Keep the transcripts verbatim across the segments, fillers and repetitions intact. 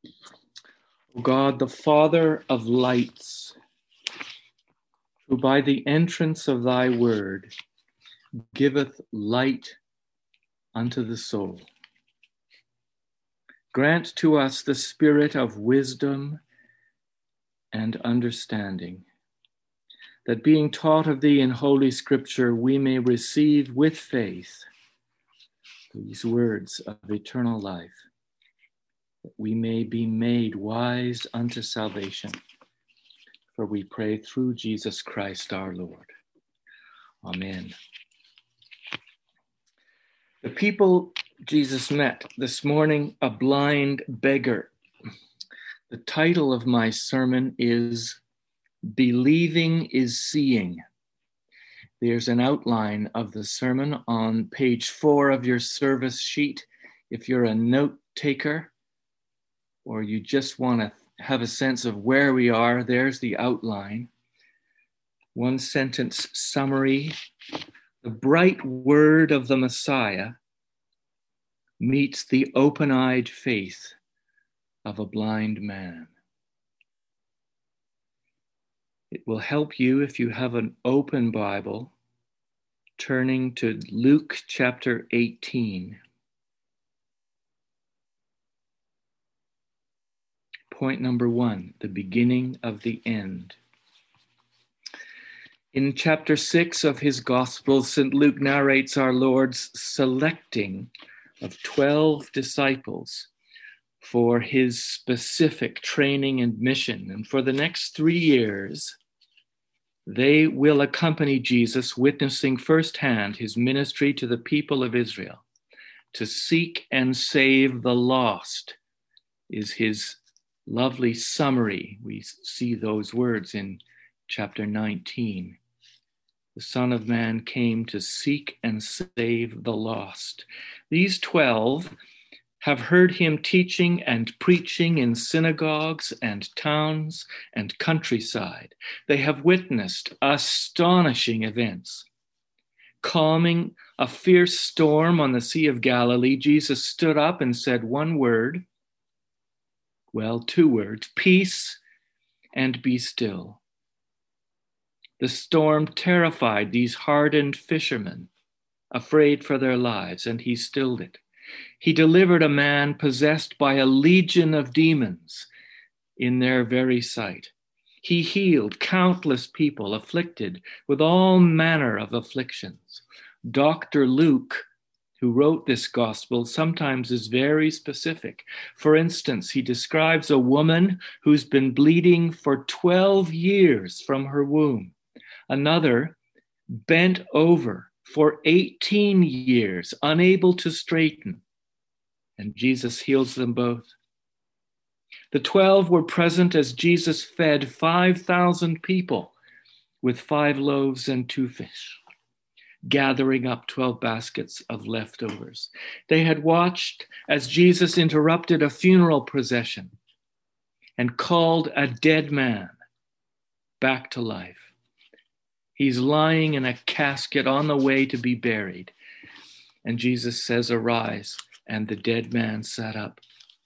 O God, the Father of lights, who by the entrance of thy word giveth light unto the soul, grant to us the spirit of wisdom and understanding, that being taught of thee in Holy Scripture, we may receive with faith these words of eternal life, that we may be made wise unto salvation. For we pray through Jesus Christ our Lord. Amen. The people Jesus met this morning, a blind beggar. The title of my sermon is Believing is Seeing. There's an outline of the sermon on page four of your service sheet. If you're a note taker or you just want to have a sense of where we are, there's the outline. One sentence summary. The bright word of the Messiah meets the open-eyed faith of a blind man. It will help you if you have an open Bible, turning to Luke chapter eighteen. Point number one, the beginning of the end. In chapter six of his Gospel, Saint Luke narrates our Lord's selecting of twelve disciples for his specific training and mission. And for the next three years, they will accompany Jesus, witnessing firsthand his ministry to the people of Israel. To seek and save the lost is his lovely summary. We see those words in chapter nineteen. The Son of Man came to seek and save the lost. These twelve have heard him teaching and preaching in synagogues and towns and countryside. They have witnessed astonishing events. Calming a fierce storm on the Sea of Galilee, Jesus stood up and said one word, well, two words, peace, and be still. The storm terrified these hardened fishermen, afraid for their lives, and he stilled it. He delivered a man possessed by a legion of demons in their very sight. He healed countless people afflicted with all manner of afflictions. Doctor Luke, who wrote this gospel, sometimes is very specific. For instance, he describes a woman who's been bleeding for twelve years from her womb. Another bent over for eighteen years, unable to straighten, and Jesus heals them both. The twelve were present as Jesus fed five thousand people with five loaves and two fish, gathering up twelve baskets of leftovers. They had watched as Jesus interrupted a funeral procession and called a dead man back to life. He's lying in a casket on the way to be buried. And Jesus says, arise, and the dead man sat up.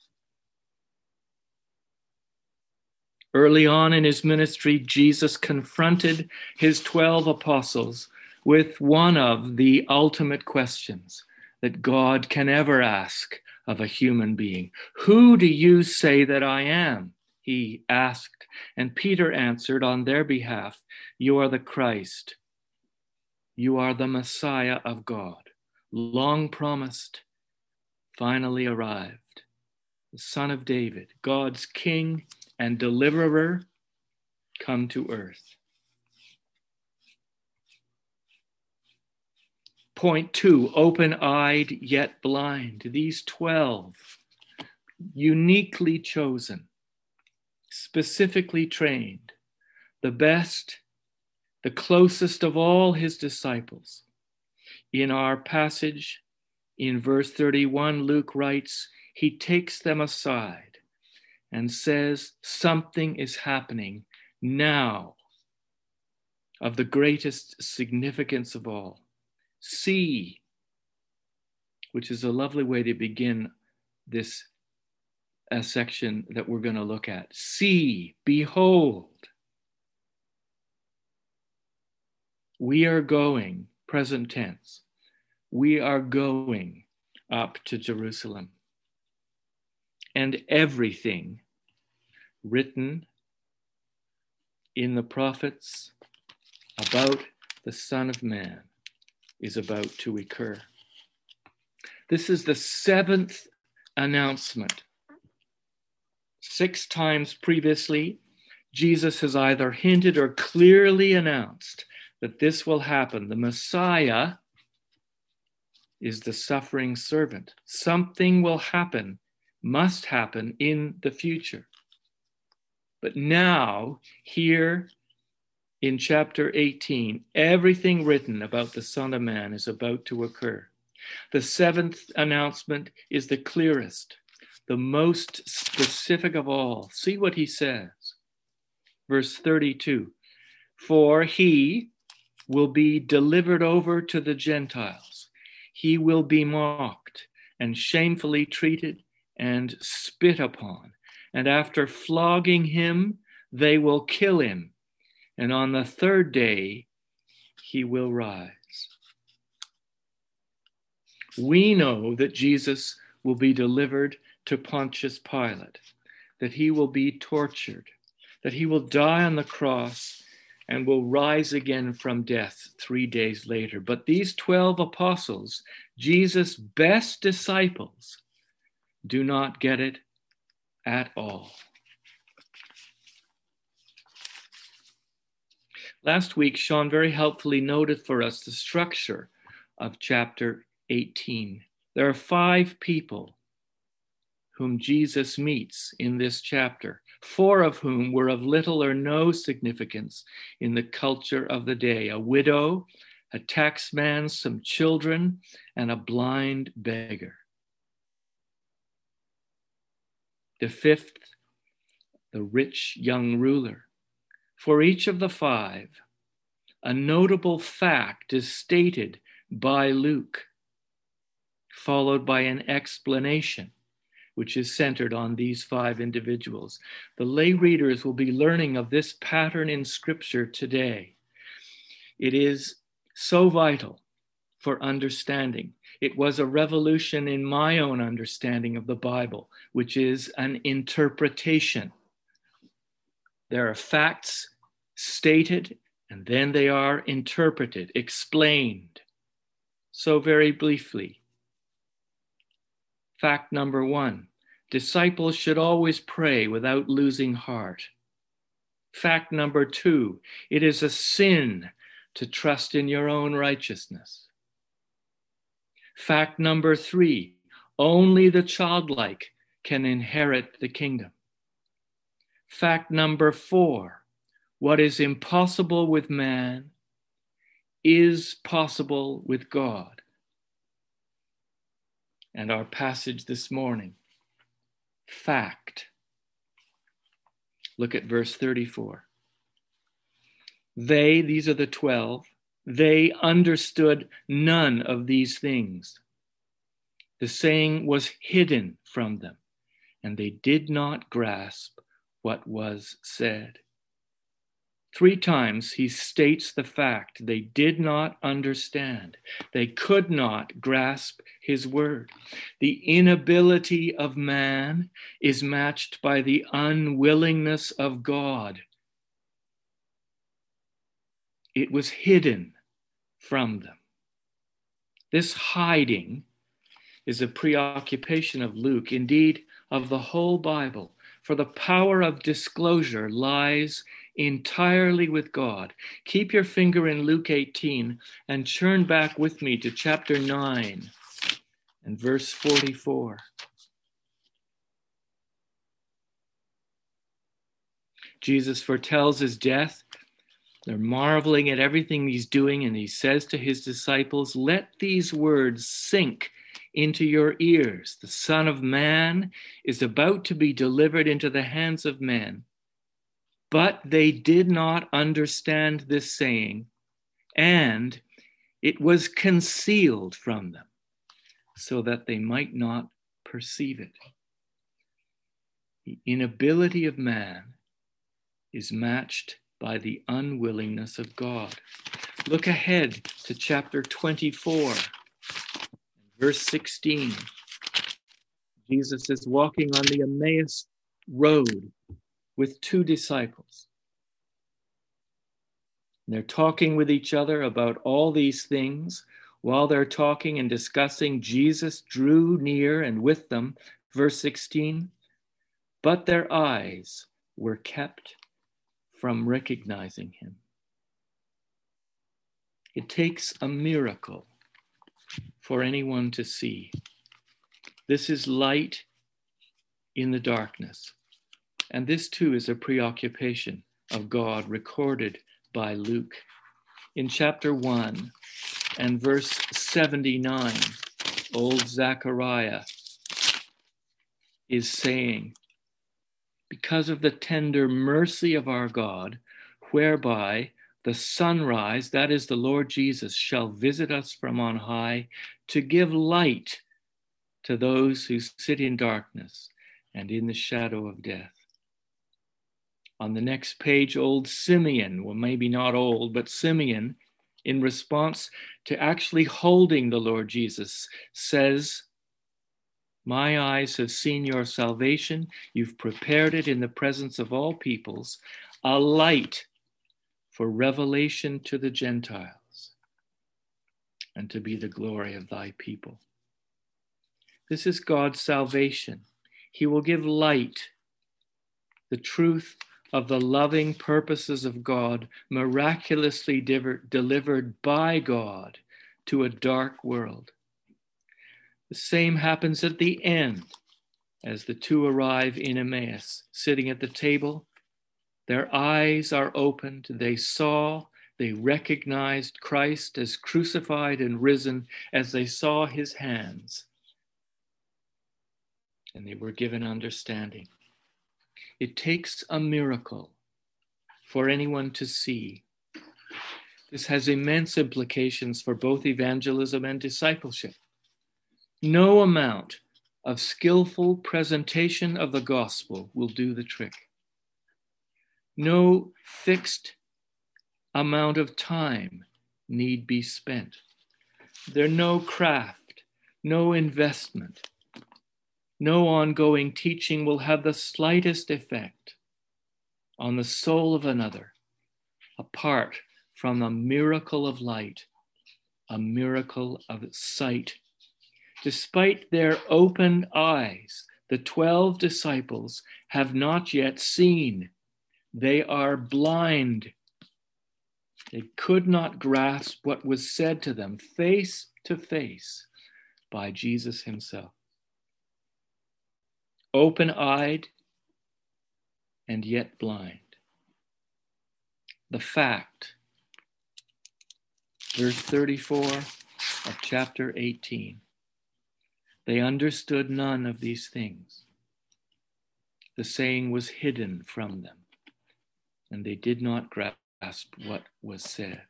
Early on in his ministry, Jesus confronted his twelve apostles with one of the ultimate questions that God can ever ask of a human being. Who do you say that I am? He asked, and Peter answered on their behalf, you are the Christ. You are the Messiah of God, long promised, finally arrived. The Son of David, God's King and Deliverer, come to earth. Point two, open-eyed yet blind. These twelve, uniquely chosen, specifically trained, the best, the closest of all his disciples. In our passage, in verse thirty-one, Luke writes, he takes them aside and says something is happening now of the greatest significance of all. See, which is a lovely way to begin this a section that we're going to look at. See, behold, we are going, present tense, we are going up to Jerusalem. And everything written in the prophets about the Son of Man is about to occur. This is the seventh announcement. Six times previously, Jesus has either hinted or clearly announced that this will happen. The Messiah is the suffering servant. Something will happen, must happen in the future. But now, here in chapter eighteen, everything written about the Son of Man is about to occur. The seventh announcement is the clearest, the most specific of all. See what he says. Verse thirty-two, for he will be delivered over to the Gentiles. He will be mocked and shamefully treated and spit upon. And after flogging him, they will kill him. And on the third day, he will rise. We know that Jesus will be delivered to Pontius Pilate, that he will be tortured, that he will die on the cross and will rise again from death three days later. But these twelve apostles, Jesus' best disciples, do not get it at all. Last week, Sean very helpfully noted for us the structure of chapter eighteen. There are five people whom Jesus meets in this chapter, four of whom were of little or no significance in the culture of the day: a widow, a taxman, some children, and a blind beggar. The fifth, the rich young ruler. For each of the five, a notable fact is stated by Luke, followed by an explanation, which is centered on these five individuals. The lay readers will be learning of this pattern in Scripture today. It is so vital for understanding. It was a revolution in my own understanding of the Bible, which is an interpretation. There are facts stated, and then they are interpreted, explained. So very briefly, fact number one, disciples should always pray without losing heart. Fact number two, it is a sin to trust in your own righteousness. Fact number three, only the childlike can inherit the kingdom. Fact number four, what is impossible with man is possible with God. And our passage this morning, fact. Look at verse thirty-four. They, these are the twelve, they understood none of these things. The saying was hidden from them, and they did not grasp what was said. Three times he states the fact they did not understand. They could not grasp his word. The inability of man is matched by the unwillingness of God. It was hidden from them. This hiding is a preoccupation of Luke, indeed of the whole Bible, for the power of disclosure lies entirely with God. Keep your finger in Luke eighteen and turn back with me to chapter nine and verse forty-four. Jesus foretells his death. They're marveling at everything he's doing, and he says to his disciples, let these words sink into your ears. The Son of Man is about to be delivered into the hands of men. But they did not understand this saying, and it was concealed from them, so that they might not perceive it. The inability of man is matched by the unwillingness of God. Look ahead to chapter twenty-four, verse sixteen. Jesus is walking on the Emmaus road with two disciples. And they're talking with each other about all these things. While they're talking and discussing, Jesus drew near and with them, verse sixteen, but their eyes were kept from recognizing him. It takes a miracle for anyone to see. This is light in the darkness. And this too is a preoccupation of God recorded by Luke. In chapter one and verse seventy-nine, old Zechariah is saying, because of the tender mercy of our God, whereby the sunrise, that is the Lord Jesus, shall visit us from on high to give light to those who sit in darkness and in the shadow of death. On the next page, old Simeon, well, maybe not old, but Simeon, in response to actually holding the Lord Jesus, says, my eyes have seen your salvation. You've prepared it in the presence of all peoples, a light for revelation to the Gentiles and to be the glory of thy people. This is God's salvation. He will give light, the truth of the loving purposes of God, miraculously delivered by God to a dark world. The same happens at the end as the two arrive in Emmaus, sitting at the table. Their eyes are opened. They saw, they recognized Christ as crucified and risen as they saw his hands. And they were given understanding. It takes a miracle for anyone to see. This has immense implications for both evangelism and discipleship. No amount of skillful presentation of the gospel will do the trick. No fixed amount of time need be spent. There's no craft, no investment, no ongoing teaching will have the slightest effect on the soul of another apart from a miracle of light, a miracle of sight. Despite their open eyes, the twelve disciples have not yet seen. They are blind. They could not grasp what was said to them face to face by Jesus himself. Open-eyed and yet blind. The fact, verse thirty-four of chapter eighteen. They understood none of these things. The saying was hidden from them, and they did not grasp what was said.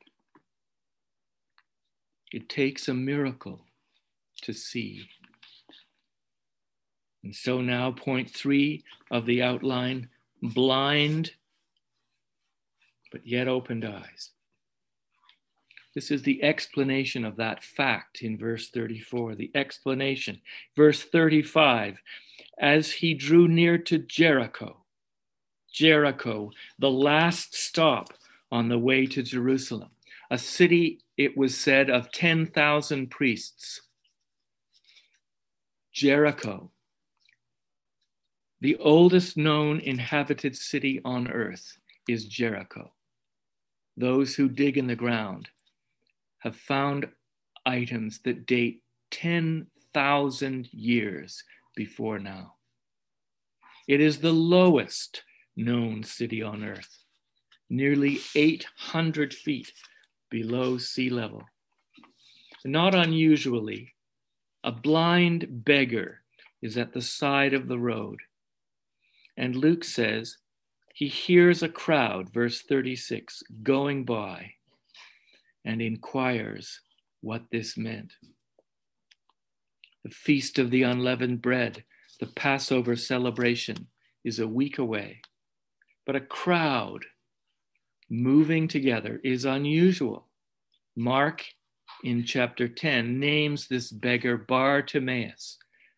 It takes a miracle to see. And so now, point three of the outline, blind, but yet opened eyes. This is the explanation of that fact in verse thirty-four, the explanation. Verse thirty-five, as he drew near to Jericho, Jericho, the last stop on the way to Jerusalem, a city, it was said, of ten thousand priests. Jericho, the oldest known inhabited city on earth, is Jericho. Those who dig in the ground have found items that date ten thousand years before now. It is the lowest known city on earth, nearly eight hundred feet below sea level. Not unusually, a blind beggar is at the side of the road. And Luke says he hears a crowd, verse thirty-six, going by, and inquires what this meant. The Feast of the Unleavened Bread, the Passover celebration, is a week away, but a crowd moving together is unusual. Mark, in chapter ten, names this beggar Bartimaeus,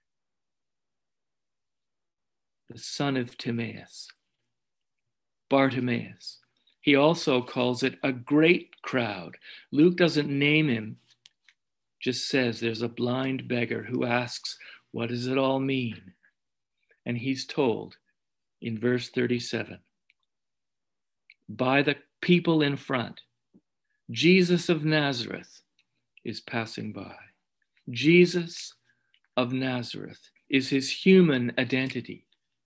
the son of Timaeus. Bartimaeus. He also calls it a great crowd. Luke doesn't name him, just says there's a blind beggar who asks, what does it all mean? And he's told in verse thirty-seven, by the people in front, Jesus of Nazareth is passing by. Jesus of Nazareth is his human identity.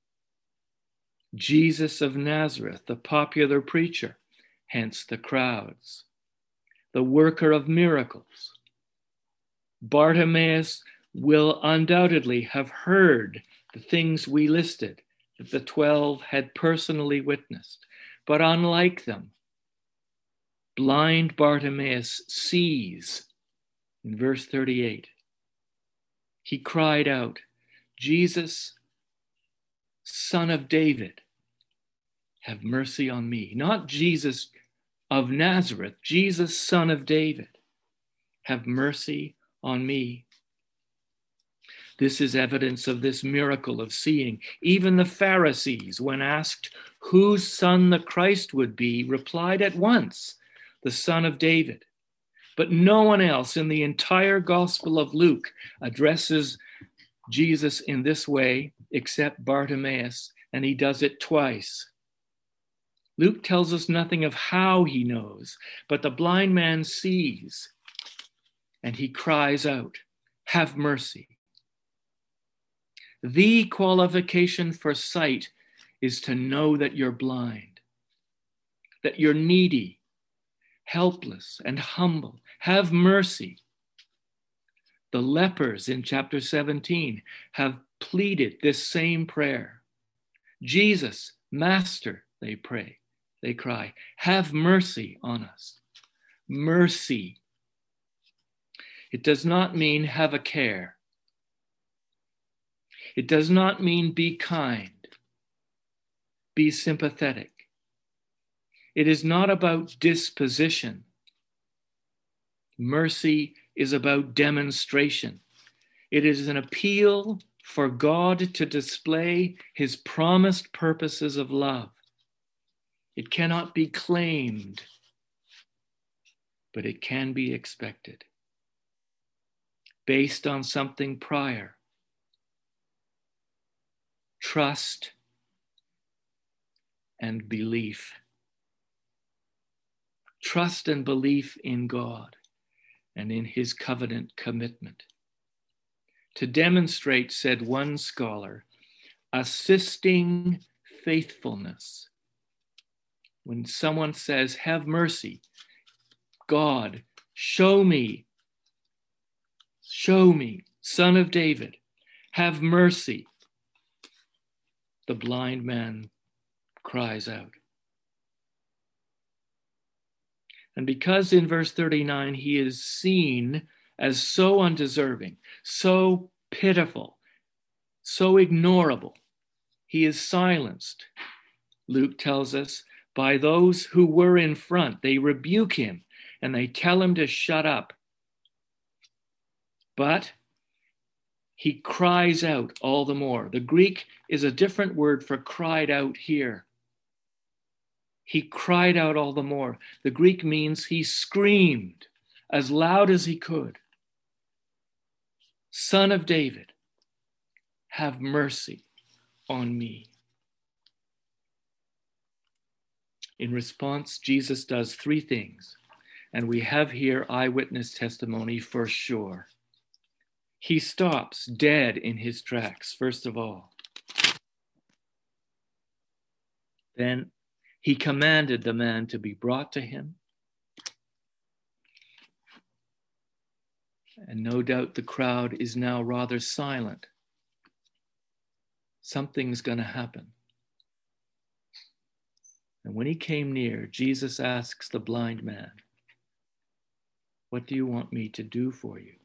Jesus of Nazareth, the popular preacher, hence the crowds, the worker of miracles. Bartimaeus will undoubtedly have heard the things we listed that the twelve had personally witnessed. But unlike them, blind Bartimaeus sees in verse thirty-eight. He cried out, Jesus, Son of David, have mercy on me. Not Jesus of Nazareth, Jesus, Son of David, have mercy on me. This is evidence of this miracle of seeing. Even the Pharisees, when asked whose son the Christ would be, replied at once, the Son of David. But no one else in the entire Gospel of Luke addresses Jesus in this way except Bartimaeus, and he does it twice. Luke tells us nothing of how he knows, but the blind man sees, and he cries out, have mercy. The qualification for sight is to know that you're blind, that you're needy, helpless, and humble. Have mercy. The lepers in chapter seventeen have pleaded this same prayer. Jesus, Master, they pray, they cry, have mercy on us. Mercy. It does not mean have a care. It does not mean be kind, be sympathetic. It is not about disposition. Mercy is about demonstration. It is an appeal for God to display his promised purposes of love. It cannot be claimed, but it can be expected, based on something prior. Trust and belief. Trust and belief in God and in his covenant commitment. To demonstrate, said one scholar, assisting faithfulness. When someone says, have mercy, God, show me, show me, Son of David, have mercy. The blind man cries out. And because in verse thirty-nine, he is seen as so undeserving, so pitiful, so ignorable, he is silenced, Luke tells us, by those who were in front. They rebuke him and they tell him to shut up. But he cries out all the more. The Greek is a different word for cried out here. He cried out all the more. The Greek means he screamed as loud as he could. Son of David, have mercy on me. In response, Jesus does three things, and we have here eyewitness testimony for sure. He stops dead in his tracks, first of all. Then he commanded the man to be brought to him. And no doubt the crowd is now rather silent. Something's going to happen. And when he came near, Jesus asks the blind man, what do you want me to do for you?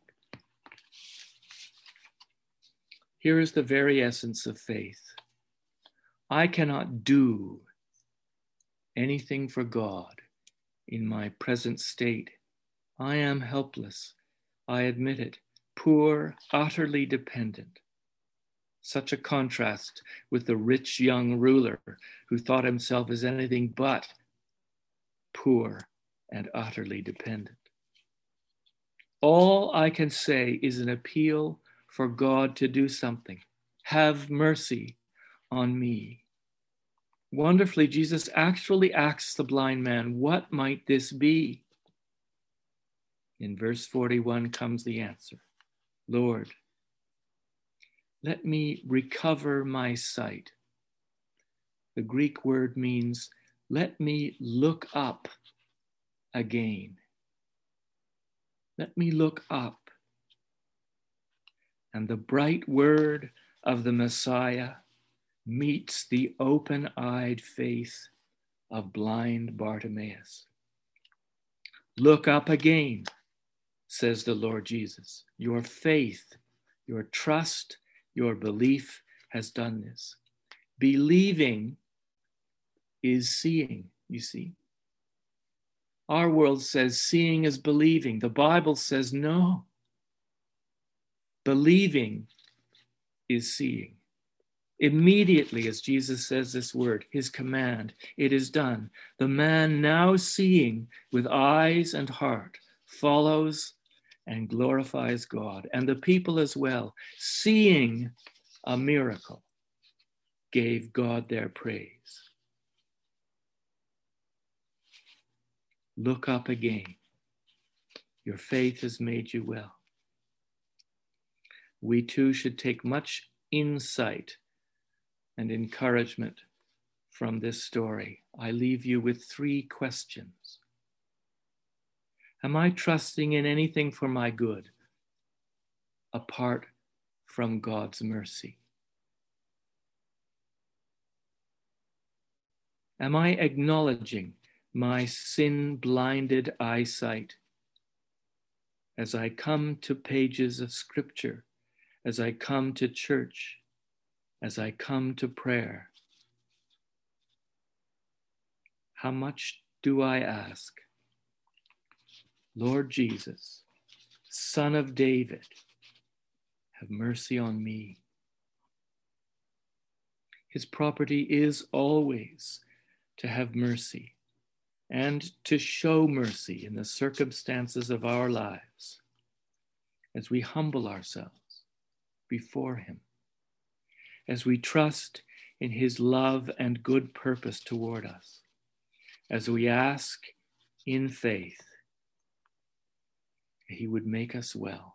Here is the very essence of faith. I cannot do anything for God in my present state. I am helpless. I admit it. Poor, utterly dependent. Such a contrast with the rich young ruler who thought himself as anything but poor and utterly dependent. All I can say is an appeal for God to do something. Have mercy on me. Wonderfully, Jesus actually asks the blind man, what might this be? In verse forty-one comes the answer. Lord, let me recover my sight. The Greek word means, let me look up again. Let me look up. And the bright word of the Messiah meets the open-eyed faith of blind Bartimaeus. Look up again, says the Lord Jesus. Your faith, your trust, your belief has done this. Believing is seeing, you see. Our world says seeing is believing. The Bible says no. Believing is seeing. Immediately, as Jesus says this word, his command, it is done. The man now seeing with eyes and heart follows and glorifies God. And the people as well, seeing a miracle, gave God their praise. Look up again. Your faith has made you well. We too should take much insight and encouragement from this story. I leave you with three questions. Am I trusting in anything for my good apart from God's mercy? Am I acknowledging my sin-blinded eyesight as I come to pages of Scripture, as I come to church, as I come to prayer? How much do I ask? Lord Jesus, Son of David, have mercy on me. His property is always to have mercy and to show mercy in the circumstances of our lives as we humble ourselves before him, as we trust in his love and good purpose toward us, as we ask in faith he would make us well.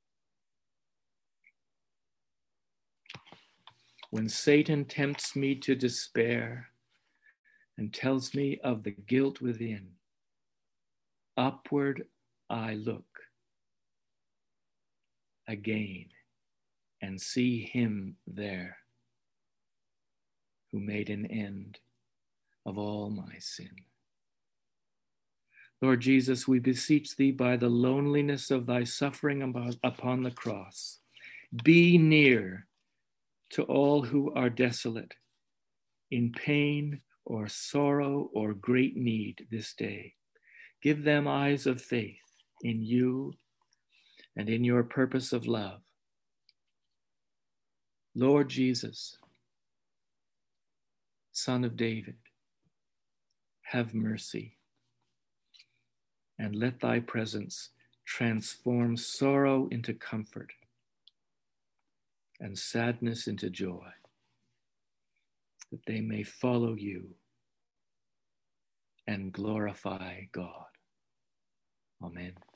When Satan tempts me to despair and tells me of the guilt within, upward I look again and see him there who made an end of all my sin. Lord Jesus, we beseech thee by the loneliness of thy suffering upon the cross, be near to all who are desolate, in pain or sorrow or great need this day. Give them eyes of faith in you and in your purpose of love. Lord Jesus, Son of David, have mercy, and let thy presence transform sorrow into comfort and sadness into joy, that they may follow you and glorify God. Amen.